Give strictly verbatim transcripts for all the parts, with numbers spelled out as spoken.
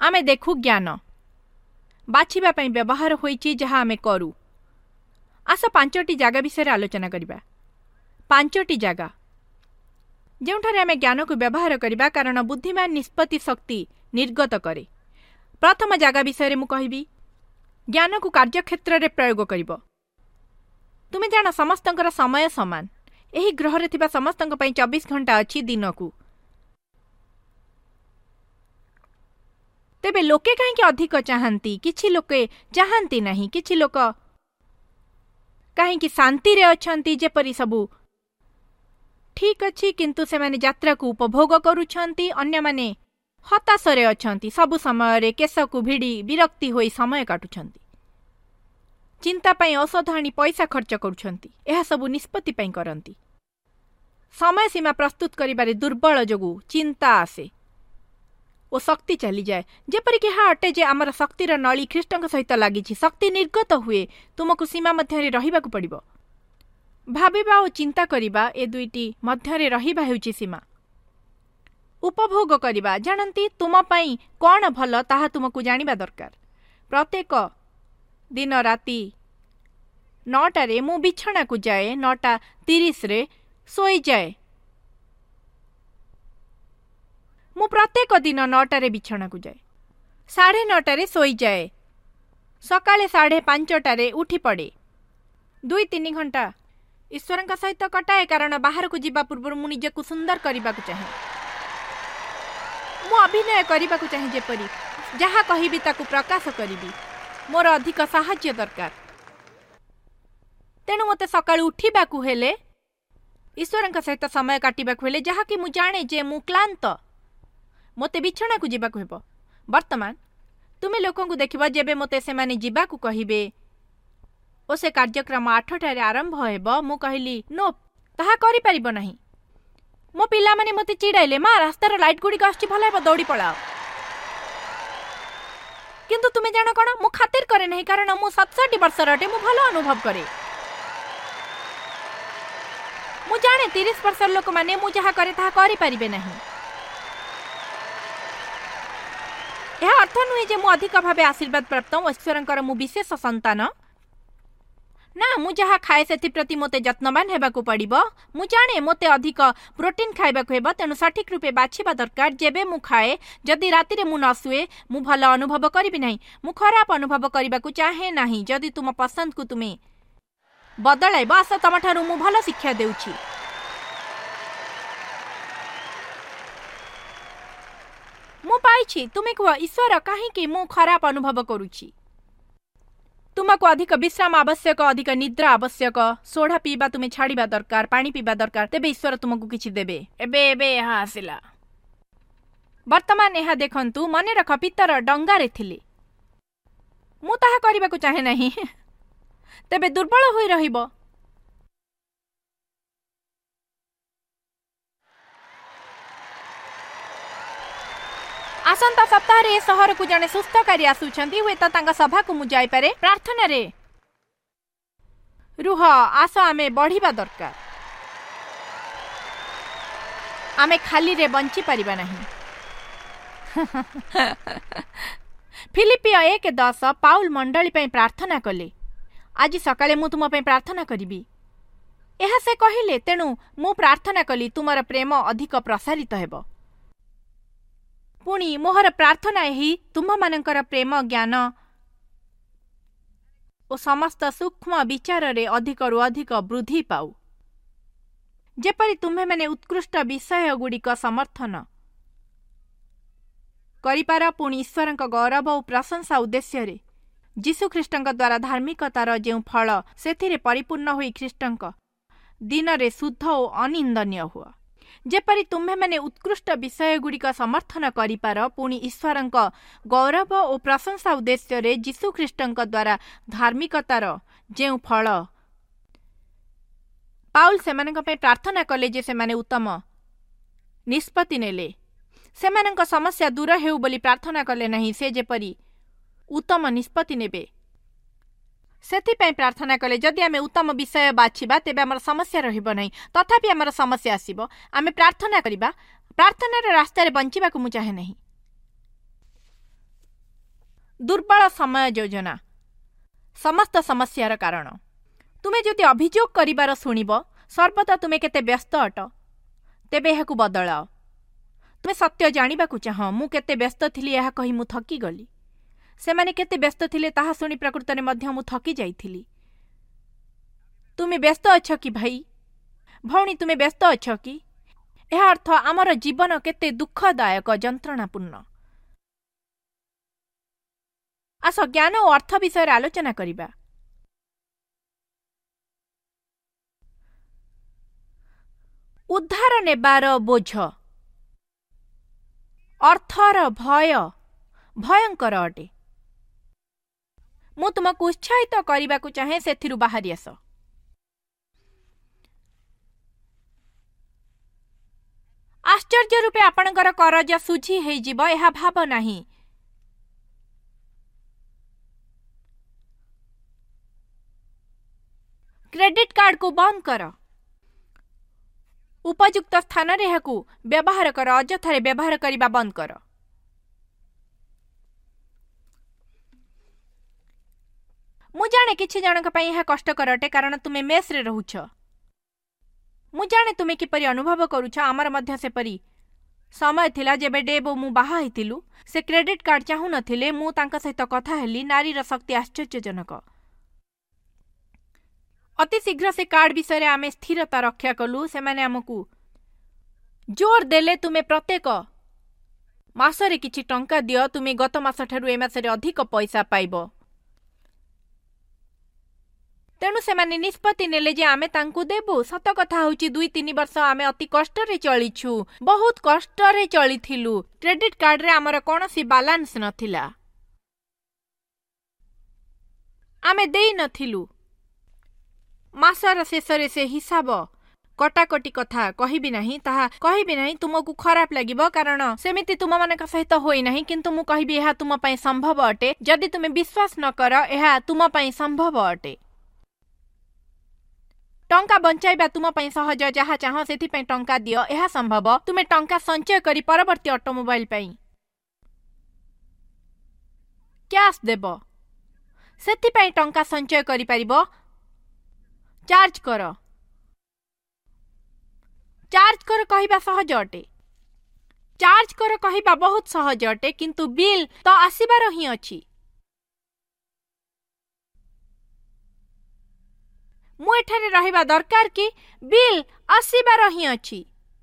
आमे देखु ज्ञान बाछिबा पई व्यवहार होईची जहा आमे करू। आस पांचटी जगह विषय आलोचना करिबा। पांचटी जगह जेउठारे आमे ज्ञान को व्यवहार करिबा कारण बुद्धिमान निष्पत्ति शक्ति निर्गत करे। प्रथम जगह विषय मु कहिबी ज्ञान को कार्यक्षेत्र रे प्रयोग करिबो। तुमे जान समस्तंकर समय समान। एही ग्रह रे थिबा समस्तंक पई चौबीस घंटा अछि दिन को। तेबे लोके काहेकि अधिक चाहंती, किछि लोके चाहंती नहीं। किछि लोक काहेकि शांति रे अछंती जेपरि सबु ठीक अछि किंतु से माने यात्रा को उपभोग करूछंती। अन्य माने हताश रे अछंती, सबु समय रे केस को भिड़ी विरक्ति होई समय काटुछंती। चिंता पई औषध आनी पैसा खर्च करूछंती। एहा सबु निष्पत्ति पई करंती। समय सीमा प्रस्तुत करिबारे दुर्बल जोगु चिंता आसे ओ शक्ति चली जाए। जेपरि कि हा अटे जे आमर शक्तिर नली ख्रीष्टଙ୍କ सहित लागिछि। शक्ति निर्गत हुए तुमको सीमा मध्य रहिबाकु पड़िबो। भाबिबा ओ चिंता करिबा ए दुईटी मध्य रहिबा हेउछि सीमा। उपभोग करिबा जानंती तुम पई कोन भल ताहा तुमको जानिबा दरकार। प्रत्येक दिन राति नौटा रे मु बिछणा को जाए। नौटा तीस रे सोई जाए। मु प्रत्येक दिन नौटा रे बिछणा को जाए। साढ़े नौटा रे सोई जाए। सकाळे साढ़े पांचटा रे उठी पड़े। दुई तीन घंटा ईश्वर सहित कटाए कारण बाहर को जीवा पूर्व मु निजे को सुंदर करने को चाहे। मु अभिनय करने को चाहे। जेपरी जहा कहिबी ताकू प्रकाश करी। मोर अधिक साहाय्य दरकार। तेणु मते सकाळ उठिबाकू हेले ईश्वर सहित समय काटिबाकू हेले जहा कि मु जाने जे मु क्लांत मते बिछणा को जीवाकू हेबो। वर्तमान तुमे लोकंकु देखिबा जेबे मते से माने जीवाकू कहिबे ओ से कार्यक्रम आठटा रे आरंभ हेबो। मु कहिली नो ताहा करि परिबो नाही। मो पिला माने मते चिड़ाइले मा रास्तार लाइट गुडी आछी भला हेबो दौड़ी पळाओ। किंतु तुमे जानो कोन मु खातिर करे नाही कारण मु सतसठ वर्षर अटे। मु भलो अनुभव करे। मु जाने तीस वर्षर लोक माने मु जहा करे ताहा करि परिबे नाही। यह अर्थ नुहे जे मु अधिक भावे आशीर्वाद प्राप्त ईश्वरंकर मु विशेष संतान ना। मु जहा खाए सेति प्रति मोते यत्नवान हेबाकू पड़िबो। मु जाने मोते अधिक प्रोटीन खाइबाकू हेबो। तेनु सठिक रूपे बाछिबा दरकार। जेबे मु खाए जदि राति रे मु न सुए मु भलो अनुभव करिबि नाही। मु खराब अनुभव करिबाकू चाहे नाही। जदि तुम पसंद को तुमे बदलाइबो आस तमठारु मु भलो शिक्षा देउछि। मु पाइछि तुमे को ईश्वर काहेकि मु खराब अनुभव करूछि। तुमको अधिक विश्राम आवश्यक, अधिक निद्रा आवश्यक। सोडा पीबा तुमे छाड़िबा दरकार, पानी पीबा दरकार। तेबे ईश्वर तुमको किछि देबे। एबे एबे यहाँ आसिला। वर्तमान यहाँ देखंतु मने रख पितर डंगा रे थिले। मु ताहा करिबाकू चाहे नाही। तेबे दुर्बल होई रहिबो। आसंता सप्ताह रे शहर को जने सुस्थकारी आसुछंती। हुए तो तांगा सभा को मु जाई पारे। प्रार्थना रे रुह आस आमे बढ़िबा दरकार। आमे खाली रे बंची परिबा नाही। फिलिपियो एक दस पाउल मंडली पई प्रार्थना कले। आज सकाळे मु तुम पई प्रार्थना करिबी एहा से कहिले। तेणु मु प्रार्थना कली तुमर प्रेम अधिक प्रसारित हेबो। पुणी मोहर प्रार्थना ही तुम मानकर प्रेम ज्ञान ओ समस्त सूक्ष्म विचार रे अधिक रु अधिक वृद्धि पाऊ। जेपरि तुम्हे माने उत्कृष्ट विषय गुड़िक समर्थन करिपार। पुणी ईश्वरंक गौरव और प्रशंसा उद्देश्य रे जीशु ख्रीष्टंक द्वारा धार्मिकतार जेउ फल सेथिरे परिपूर्ण होई ख्रीष्टंक दिन रे शुद्ध और अनिंदनीय हुआ। जेपरि तुम्हे माने उत्कृष्ट विषय गुड़िक समर्थन करिपार। पुणी ईश्वरंक गौरव और प्रशंसा उद्देश्य रे जीशु ख्रीष्टंक द्वारा धार्मिकतार जेउ फल पाउल सेमानक पे प्रार्थना कले जे सेमाने उत्तम निष्पत्ति नेले। सेमानक समस्या दूर हेउ बोली प्रार्थना कले नहीं। से जेपरि उत्तम निष्पत्ति नेबे सेथिपाई प्रार्थना कले। जदि आमे उत्तम विषय बाछिबा तेबे हमर समस्या रहिबो नहीं। तथापि हमर समस्या आसीबो। आमे प्रार्थना करिबा। प्रार्थनार रास्ता रे बंचिबा को मु चाहे नहीं। दुर्बल समय योजना समस्त समस्यार कारण। तुमे जदि अभियोग करिबार शुणिब सर्वदा तुमे केते व्यस्त अट, तेबे एहाकु बदलाओ। तुमे सत्य जानिबाकु चाह मु केते व्यस्त थिली एहा कहि मु थकी गली। सेमाने केते व्यस्त थिले ताहा शुणी प्रकृतरे मध्य मु थकी जाइथिली। तुमे व्यस्त अछ कि भाई भौणी, तुमे व्यस्त अछ कि? एहा अर्थ आमर जीवन केते दुःखदायक जंत्रणापूर्ण। आस ज्ञान और अर्थ विषय आलोचना करिबा। उद्धार नेबार बोझ अर्थर भय भयंकर अटे। मु तुमको उत्साहित करने को चाहे सेथिरु बाहरी आस। आश्चर्य रूपे आपणकर करज सुझी हे जीव एहा भाव नाही। क्रेडिट कार्ड को बंद कर। उपयुक्त स्थान रे एहाकु व्यवहार कर, अजथारे व्यवहार करिबा बंद कर। मु जाने किछि जनक पई एहा कष्टकर अटे कारण तुमे मेस रे रहुछ। मु जाने तुमे किपरि अनुभव करूछ। आमर मध्य से परी समय थिला जेबे डेबो मु बाहा हितिलु। से क्रेडिट कार्ड चाहू नथिले। मु तांका सहित कथा हेली। नारीर शक्ति आश्चर्यजनक। अति शीघ्र से कार्ड विषय रे आमे स्थिरता रक्षा कलु। से माने हमकु जोर देले तुमे प्रत्येक मासरे किछि टंका दियो, तुमे गत मास ठारु ए मासरे अधिक पैसा पाइबो। तेणु से माने निष्पत्ति नेले जे आमे तांकु देबु। सत कथा होउची दुई तीन वर्ष आमे अति कष्ट रे चलिछु, बहुत कष्ट रे चलिथिलु। क्रेडिट कार्ड रे हमर कोनोसी बैलेंस नथिला, आमे देई नथिलु। मासर शेषरे से हिसाब कटाकटी कथा कहिबि नाही, ताहा कहिबि नाही। तुमको खराब लागिबो कारण सेमिति तुम मानक सहित होई नाही, किंतु मु कहिबि एहा तुम पई संभव अटे। जदि तुमे विश्वास न कर एहा तुम पई संभव अटे। टंका बंचाइबा तुम पई सहज, जहा चाह सेथि पई टंका दियो, एहा संभव। तुमे टंका संचय करी परवर्ती ऑटोमोबाइल पई कैश देबो, सेथि पई टंका संचय करी परिबो। चार्ज कर, चार्ज कर कहिबा सहज अटे। चार्ज कर कहिबा बहुत सहज अटे, किंतु बिल तो आसीबार ही अछि। मु एठारे रहिबा दरकार कि बिल आसीबार ही अछि।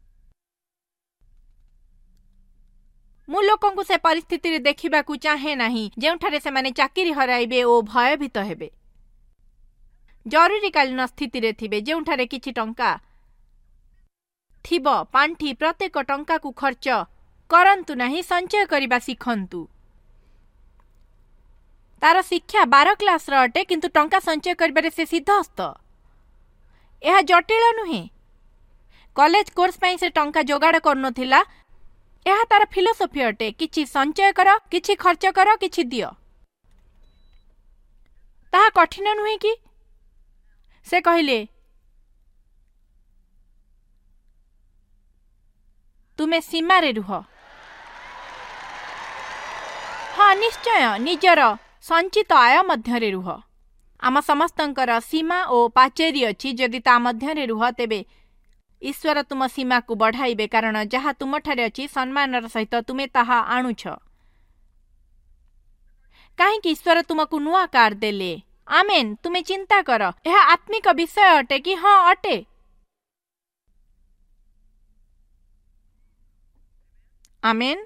मु लोकंकु से परिस्थिति रे देखिबा को चाहे नाही जेउठारे से माने चाकरी हराइबे ओ भयभीत हेबे। जरूरीकालीन स्थिति रे थिबे जेउठारे किछि टंका थिबो। पांठी प्रत्येक टंका को खर्च करंतु नाही, संचय करिबा सिखंतु। तार शिक्षा बारह क्लास र अटे, किंतु टंका संचय करिबारे से सिद्धहस्त। एहा जटिल नुहे। कॉलेज कोर्स पई से टंका जोगाड़ करनथिला, एहा तार फिलोसफी अटे। किछि संचय कर, किछि खर्च कर, किछि दियो। ताहा कठिन नुहे कि? से कहिले तुमे सीमा रे रुह। हाँ निश्चय निजर संचित आय मध्य रुह। आम समस्तंकर सीमा और पाचेरी अच्छी। जदि ता मध्य रुह तेबे ईश्वर तुम सीमा को बढ़ाइबे, कारण जहा तुम ठारे अच्छी सम्मान सहित तुमे ताहा आणुछ। कहीं ईश्वर तुमको नुआ कार देले। आमेन। तुमे चिंता कर, यह आत्मिक विषय अटे कि? हाँ अटे। आमेन।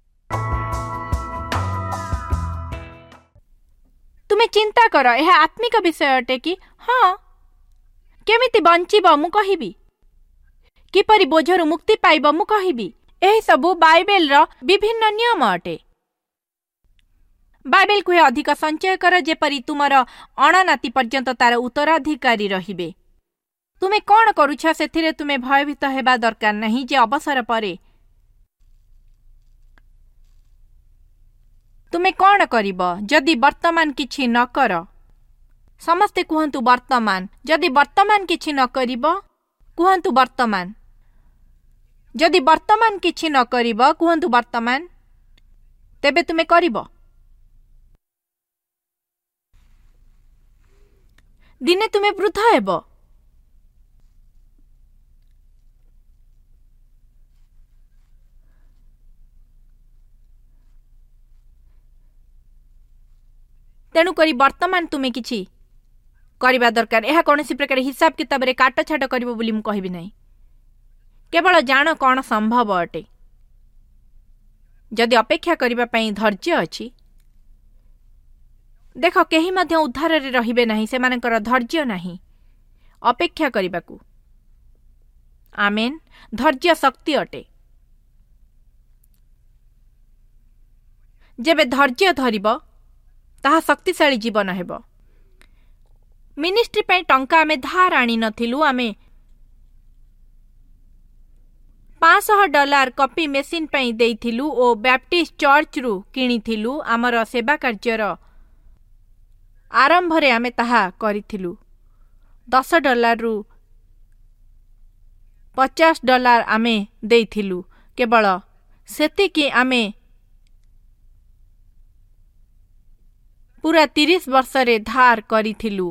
तुमे चिंता कर, यह आत्मिक विषय अटे कि? हाँ। केमिति बंचिब मु कहिबी, किपरि बोझरु मुक्ति पाइब मु कहिबी। एही सबु बाइबेल रो विभिन्न नियम अटे। बाइबेल कुहे अधिक संचय कर, जेपरि तुमर अणनाती पर्यंत तार उत्तराधिकारी रहिबे। तुमे कौन करूछ सेथिरे तुमे भयभीत हेबा दरकार नहीं जे अवसर परे तुमे कौन करिब। जदि वर्तमान किछि न कर, समस्ते कुहंतु वर्तमान। जदि वर्तमान किछि न करिब कुहंतु वर्तमान। जदि वर्तमान किछि न करिब कुहंतु वर्तमान, तेबे तुमे करिब। दिने तुमे वृद्ध हेब। तेणुक वर्तमान तुमे किछि करबा दरकार। यह कौन प्रकार हिसाब किताब रे काट छाट करिवो बोली मु कहबी नहीं। केवल जान कौन संभव अटे। जदि अपेक्षा करिबा पई धैर्य अछि, देख केही मध्य उद्धार रे रहिबे नहीं, सेमानकर धैर्य नहीं अपेक्षा करिबाकू। आमेन। धैर्य शक्ति अटे। जेबे धैर्य धरिब ताहा शक्तिशाली जीवन हेब। मिनिस्ट्री पे टंका आमे धार आनी नथिलु। आमे पाँच सौ डॉलर कॉपी मेसिन पे देइथिलु ओ बैप्टिस्ट चर्च रु किनिथिलु। आमर सेवा कार्यर आरंभ रे आमे ताहा करिथिलु। दस डॉलर रु पचास डॉलर आमे देइथिलु। केवल सेतिकी आमे पूरा तीस वर्ष रे धार करिथिलु।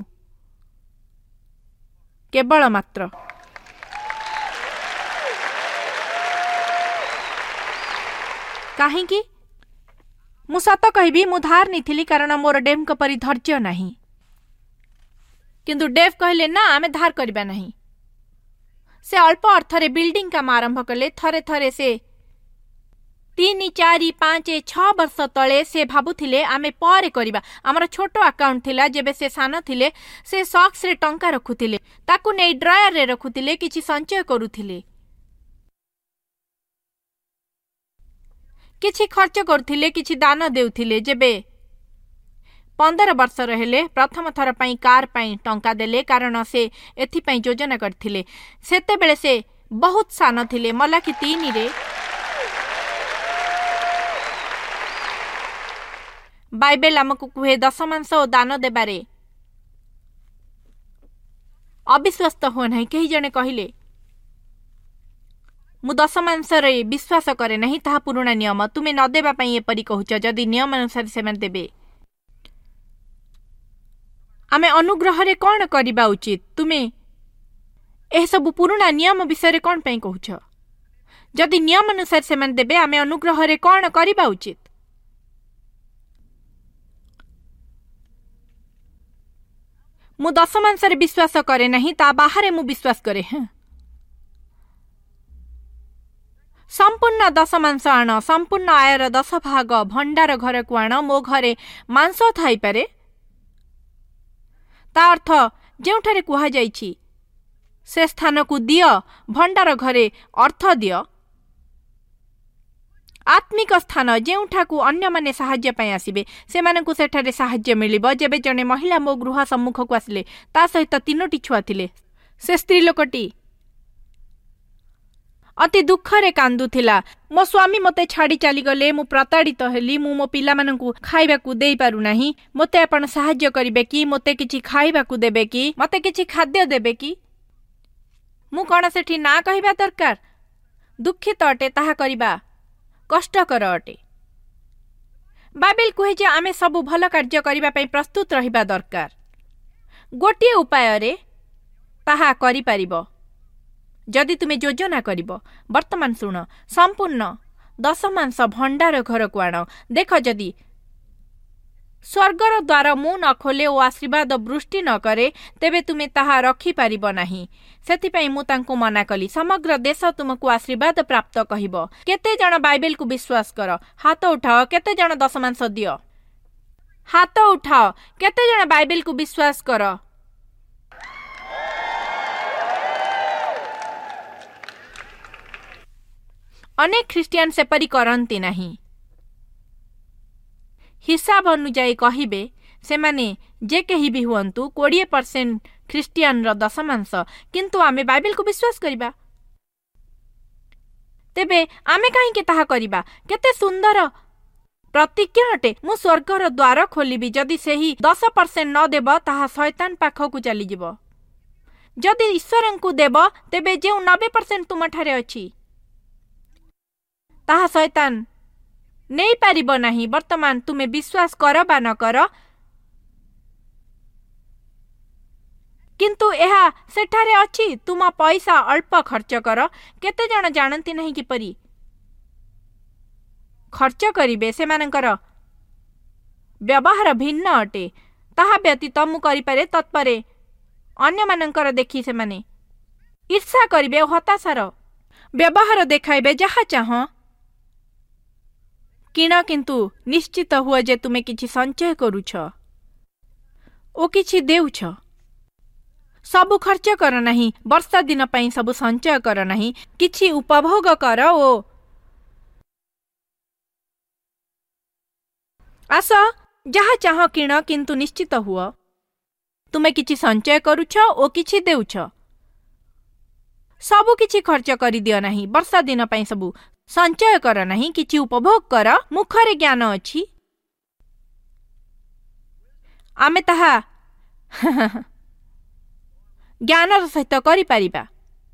केवल मात्र काहींकी मु सत कहबी मु धार नहीं कारण मोर डेव को परी धैर्य नहीं। किंतु डेव कहले ना आमे धार करबा नहीं। से अल्प अर्थ रे बिल्डिंग काम आरंभ कले। थरे थरे से तीन चारि पांच छ वर्ष तले से भाबुथिले आमे परे करिबा। हमर छोटो अकाउंट थिला। जेबे से सान थिले से सॉक्स रे टंका रखुथिले, ताकू नै ड्रायर रे रखुथिले, किछि संचय करुथिले, किछि खर्च करुथिले, किछि दान देउथिले। जेबे पंद्रह वर्ष रहेले प्रथम थर पई कार पई टंका देले कारण से एथि पई योजना करथिले। सेते बेले से बहुत सान थिले। मलाकी तीन रे बाइबल आमको कुहे दशमांश और दान देबारे अविश्वस्त हो नहीं। कही जने कहले मु दशमांश रे विश्वास करे नहीं, ताहा पुराना नियम। तुमे न देबा पई एपरि कहूच, जदि नियम अनुसार सेमान देबे। आमे अनुग्रह रे कोन करिबा उचित? तुमे एह सब पुराना नियम विषय रे कोन पई कहूच? जदि नियम अनुसार सेमान देबे, आमे अनुग्रह रे कोन करिबा उचित? मु दशमांश रे विश्वास करे नहीं, ता बाहर मु विश्वास करे। हैं संपूर्ण दशमांश आण, संपूर्ण आयर दश भाग भंडार घर को आण। मो घरे मांस थाई पारे, ता अर्थ जेउठारे कुहा जाइछि से स्थान को दियो। भंडार घरे अर्थ दियो। आत्मिक स्थान जेउठाकू अन्य माने साहाय्य पई आसीबे, सेमानकू सेठारे साहाय्य मिलिबो। जेबे जने महिला मो गृह सम्मुख को आसिले, ता सहित तीनोटी छुआ थिले। से स्त्री लोकटी अति दुखरे कांदुथिला। मो स्वामी मते छाड़ी चली गले, मु प्रताड़ित हेली, मु मो पिला मानकू खाइबाकू देई पारु नाही। मते आपण साहाय्य करिवे कि? मते किछि खाइबाकू देबे कि? मते किछि खाद्य देबे कि? मु कोन सेठी ना कहिबा दरकार? दुखित अटे ताहा करिबा कष्टकर अटे। बाइबल कहे जे आमे सब भल कार्य करिबा पई प्रस्तुत रहिबा दरकार। गोटिए उपाय रे ताहा करि परिबो जदि तुमे योजना करिबो। वर्तमान सुन, संपूर्ण दशमांश भंडार घर को आण। देख, जदि स्वर्गर द्वार मु न खोले ओ आशीर्वाद वृष्टि न करे, तेबे तुमे ताहा रखि पारिबो नाही। सेथिपई मु तांको मना कली। समग्र देश तुमको आशीर्वाद प्राप्त कहिबो। केते जण बाइबल को विश्वास कर? हाथ उठाओ। केते जण दशमांश दियो? हाथ उठाओ। केते जण बाइबल को विश्वास कर? अनेक ख्रिस्टियान सेपरी करंती नहीं। हिसाब अनुजाई कहिबे से माने जे कही भी हुअंतु बीस परसेंट ख्रिस्टियान र दशमांश, किंतु आमे बाइबल को विश्वास करिबा। तेबे आमे काहे ताहा करिबा? केते सुंदर प्रतिज्ञा अटे। मु स्वर्गर द्वार खोलिबी। जदि सेही दस परसेंट न देब, ताहा शैतान पाखकू चली जिवो। जदि ईश्वर को देब, तेबे जे नब्बे परसेंट तुम ठारे अछि, ताहा शैतान नहीं पारिबो नाही। वर्तमान तुमे विश्वास कर बा न कर, किंतु एहा सेठारे अछि तुम पैसा अल्प खर्च कर। केते जण जानती नहीं किपरि खर्च करिवे, सेमानंकर व्यवहार भिन्न अटे। ताहा व्यतीत मु करिपारे तत्परे अन्य मानंकर देखि से माने ईर्षा करिवे, हताशार व्यवहार देखाइबे। जहा चाह किण, किंतु निश्चित हुआ जे तुमे किछि संचय करूछ ओ किछि देउछ। सबु खर्च कर नहीं, वर्षा दिन पई सबु संचय कर नहीं, किछि उपभोग कर ओ आस जहा चाह किण, किंतु निश्चित हुआ तुमे किछि संचय करूछ ओ किछि देउछ। सबु किछि खर्च करि दियो नहीं, वर्षा दिन पई सबु संचय कर नहीं, किछि उपभोग कर। मुखरे ज्ञान अछि, आमे ताहा ज्ञानर सहित करि पारिबा।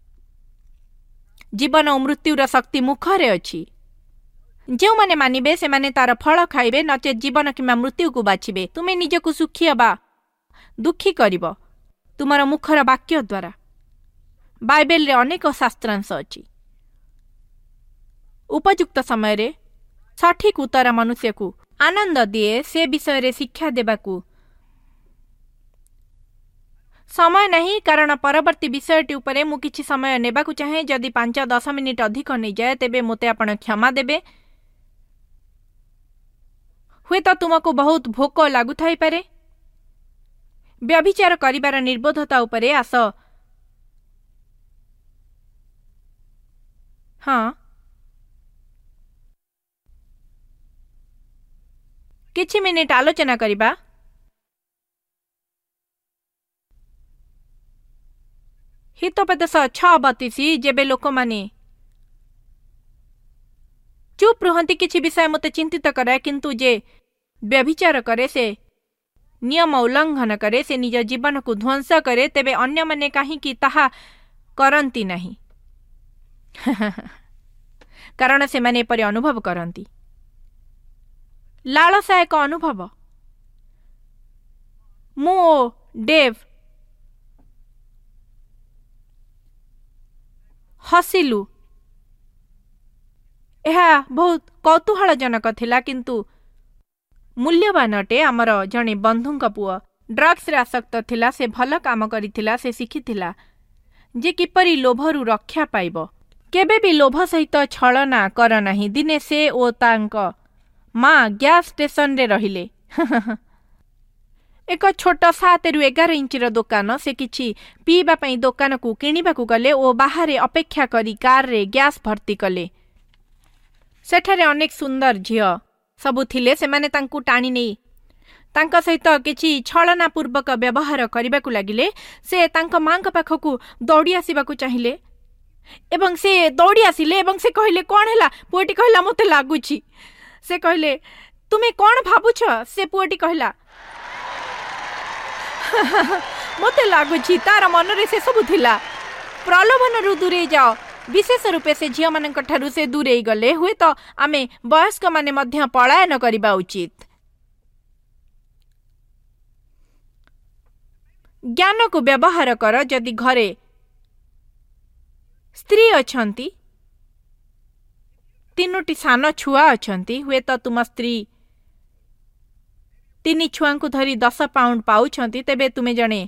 जीवन और मृत्युर शक्ति मुखरे अछि। जो माने मानिबे से माने तार फल खाइबे, नचे जीवन किंबा मृत्यु को बाछिबे। तुमे निजकु सुखी बा दुखी करिब तुमर मुखर वाक्य द्वारा। बाइबेल रे अनेक शास्त्रांश अछि। उपयुक्त समय रे सठिक उत्तर मनुष्य को आनंद दिए, से विषय रे शिक्षा देबाकू समय नहीं, कारण परवर्ती विषयटी उपरे मु किछि समय नेबाकू चाहे। जदि पांच दस मिनिट अधिक नहीं जाए तेबे मोते आपण क्षमा देबे। हुए तो तुमको बहुत भोक लागु थाई पारे। व्यभिचार करिबार निर्बोधता उपरे आस। हाँ, किछि मिनिट आलोचना करिबा। हितोपदेश छ बतीसी जेबे लोक माने चुप रुहंती किछि विषय मते चिंतित करे, किंतु जे व्यभिचार करे से नियम उल्लंघन करे, से निज जीवन को ध्वंस करे, तेबे अन्य माने काहींकि ताहा करंती नहीं। कारण से माने परे अनुभव करंती। लालसा एक अनुभव। मु डेव हसिलु। यह बहुत कौतूहलजनक थिला, किंतु मूल्यवान अटे। आमर जणे बंधुंक पुआ ड्रग्स रे आसक्त थिला। से भल काम करिथिला। से शिखिथिला जे किपरि लोभरु रक्षा पाइब। केबे भी लोभ सहित छलना कर नहीं। दिने से ओ तांक माँ गैस स्टेशन रे रहिले। एक छोट सात रु एगार इंचर दुकान। से किछि पीबा पई दुकान को किनिबा को गले ओ बाहरे अपेक्षा करी कार रे गैस भर्ती कले। सेठारे अनेक सुंदर झियो सबु थिले। से माने तांकु टाणी नहीं तांका सहित किछि छलना पूर्वक व्यवहार करबा को लागिले। से तांका मांक पाखकु दौड़ी आसीबा को चाहिले एवं से दौड़ी आसिले एवं से कहले कोन हैला। पुओटी कहला मते लागुछि। से कहले तुमे कोन भाबुछ। से पुओटी कहला मते लागुछि तार मन रे से सब थिला। प्रलोभन रु दूरे जाओ। विशेष रूपे से झियो मानक ठारु से दूरे गले हुए तो आमे वयस्क माने मध्य पलायन करिबा उचित। ज्ञान को व्यवहार कर। जदि घरे स्त्री अछंती, तीनोटी सान छुआ अछंती, हुए तो तुम स्त्री तीन छुआ को धरी दस पाउंड पाउछंती, तेबे तुमे जणे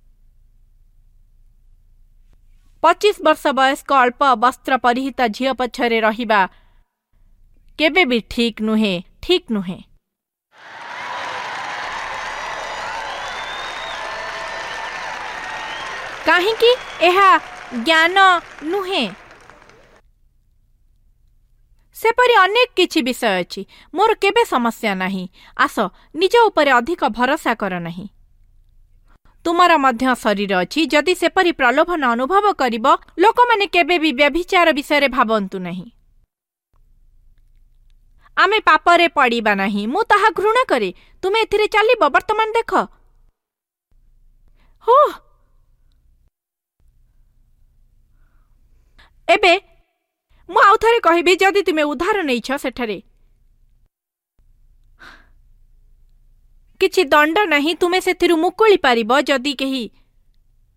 पच्चीस वर्ष वयस्क अल्प वस्त्र परिहित झियो पछरे रहिबा केबे भी ठीक नुहे। ठीक नुहे। काहींकि एहा ज्ञान नुहे। सेपरि अनेक किछि विषय अछि। मोर केबे समस्या नहीं। आस निज उपरे अधिक भरोसा कर नहीं। तुमर मध्य शरीर अछि। जदि सेपरि प्रलोभन अनुभव करिब, लोक माने केबे भी व्यभिचार विषय रे भाबंतु नहीं। आमे पापरे पड़िबा नहीं। मु ताहा घृणा करे। तुमे एथिरे चलिब। वर्तमान देख। हो एबे मु आउ थरे कहिबी, जदि तुमे उद्धार नैछ सेठरे किछि दंड नहीं। तुमे सेथिरु मुकुली पारिब। जदि केही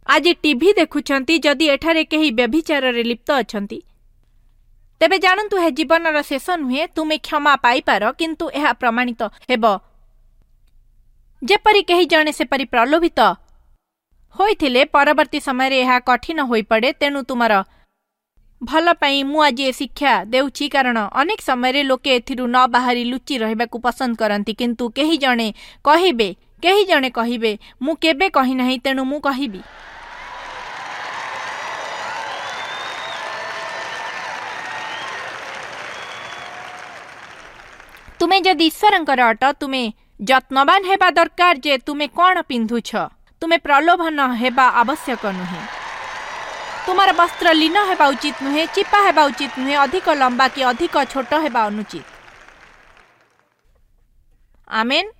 आज टीवी देखुछंती जदि एठारे केही व्यभिचार रे लिप्त अछंती तेबे जानन्तु हे जीवनर शेष नुहे। तुमे क्षमा पाइपार किंतु एहा प्रमाणित हेबो जेपरि केही जणे सेपरि प्रलोभित होइथिले परवर्ती समय रे एहा कठिन होई पड़े। तेणु तुमर भल पाई मु आज ए शिक्षा देउछि कारण अनेक समय रे लोके एथिरु न बाहरी लुचि रहबाकू पसंद करंती किंतु केही जणे कहिबे केही जणे कहिबे मु केबे कहि नाही तेणु मु कहिबी। तुमे जदि ईश्वरंकर अट तुमे जत्नवान हेबा दरकार जे तुमे कौन पिंधुछ। तुमे प्रलोभन हेबा आवश्यक नुहे। तुमार वस्त्र लीन हेबा उचित नुहे, चिपा हेबा उचित नुहे, अधिक लंबा कि अधिक छोट हेबा अनुचित। आमेन।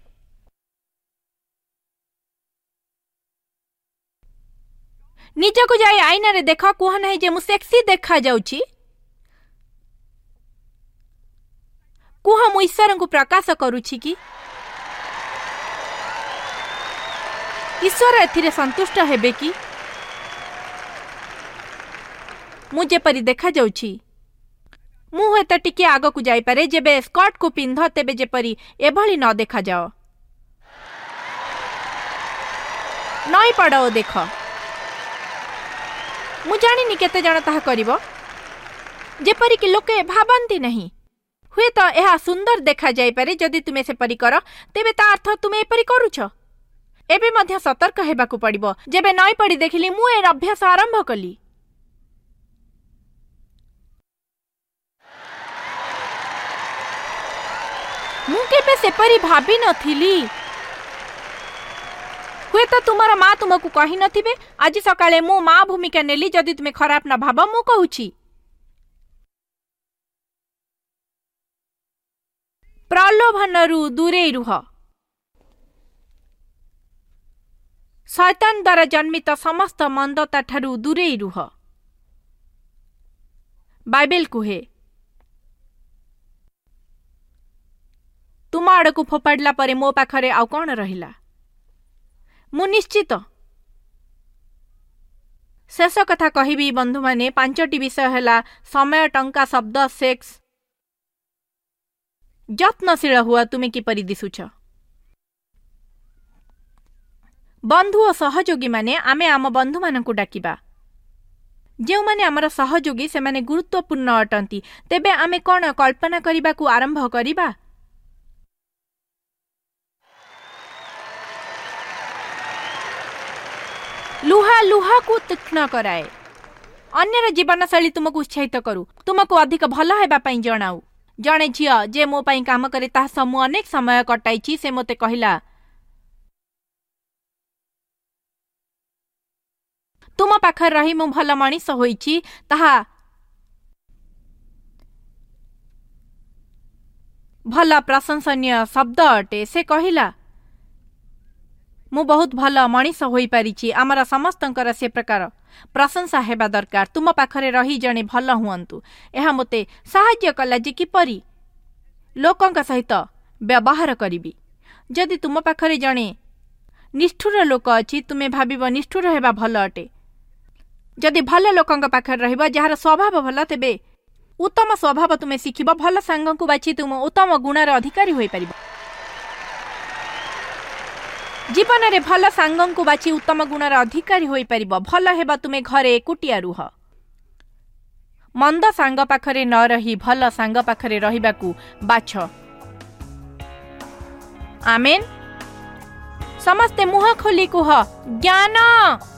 निजको जाई आईना रे देख, कुह नहीं जे मु सेक्सी देखा जाउछि। कुह मु ईश्वर को प्रकाश करुछि कि ईश्वर एथिरे संतुष्ट हेबे कि मु जेपरि देखा जाउछि मु हेत टिके आग को जाई पारे। जेबे स्कर्ट को पिंध तेबे जेपरि एभली न देखा जाओ। नई पड़ो देख। मु जानिनी केते जण ताहा करिवो जेपरि कि लोके भाबंती नहीं। हुए तो यह सुंदर देखा जाई पारे। जदि तुमे सेपरि कर तेबे ता अर्थ तुमे एपरि करूछ। एबे मध्य सतर्क हेबाकू पड़िबो। जेबे नई पड़ी देखिली मु ए अभ्यास आरंभ कली। मु केबे सेपरि भाबी नथिली। हुए तो तुमर माँ तुमको कहि नथिबे। आज सकाळे मु माँ भूमिका नेली। जदि तुमे खराब न भाब मु कहूछि। प्रलोभनरू दूरे रुह। शैतान द्वारा जन्मित समस्त मंदता ठारू दूरे रुह। बाइबल कुहे तुम आड़कू फोपाड़ला परे मो पाखरे आउ कौन रहिला। मु निश्चित शेष कथा कहिबी बंधु माने। पांचटी विषय हैला समय, टंका, शब्द, सेक्स। यत्नशील हुआ तुमे किपरि दिसुछ। बंधु और सहयोगी माने आमे आम बंधु मानकु डाकिबा। जेउ माने आमर सहयोगी से माने गुरुत्वपूर्ण अटंती। तेबे आमे कौन कल्पना करिबा को आरंभ करिबा। लुहा लुहा को तीक्ष्ण कराए। अन्यर जीवनशैली तुमको उत्साहित करू, तुमको अधिक भल हेबा पई जणाऊ। जणे झियो जे मो पई काम करे ताहा समु अनेक समय कटाइछि। से मोते कहिला तुम पाखर रही मु भल मनीष होइछि। ताहा भल प्रशंसनीय शब्द अटे। से कहिला मु बहुत भल मनीष होई पारिछि। आमर समस्तंकर से प्रकार प्रशंसा हेबा दरकार। तुम पाखरे रही जणे भल हुअंतु। एहा मोते साहाय्य कला जे किपरि लोकंक सहित व्यवहार करिबी। जदि तुम पाखरे जणे निष्ठुर लोक अछि तुमे भाबिब निष्ठुर हेबा भल अटे। जदि भल लोकंक पाखरे रहिबा जहार स्वभाव भल तेबे उत्तम स्वभाव तुमे शिखिब। भल सांगंकु बाछि तुम उत्तम गुणर अधिकारी होई परिब। जीवन रे भल सांगंकु बाछि उत्तम गुणर अधिकारी होई परिब। भल हेबा तुमे घरे एकुटिया रुह। मंद सांग पाखरे न रही भल सांग पाखरे रहिबाकू बाछ। आमेन। समस्ते मुह खोली कुह ज्ञान।